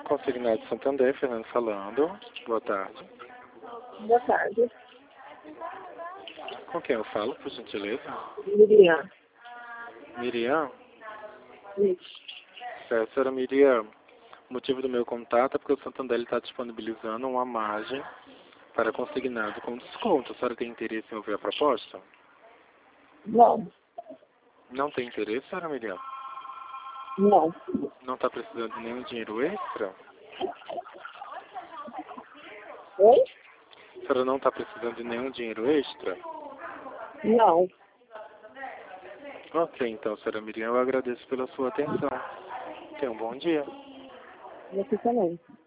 Consignado Santander, Fernando falando. Boa tarde. Boa tarde. Com quem eu falo, por gentileza? Miriam. Miriam? Isso. Certo, senhora Miriam. O motivo do meu contato é porque o Santander está disponibilizando uma margem para consignado com desconto. A senhora tem interesse em ouvir a proposta? Não. Não tem interesse, senhora Miriam? Não. Não está precisando de nenhum dinheiro extra? Oi? A senhora não está precisando de nenhum dinheiro extra? Não. Ok, então, senhora Miriam, eu agradeço pela sua atenção. Tenha um bom dia. Você também.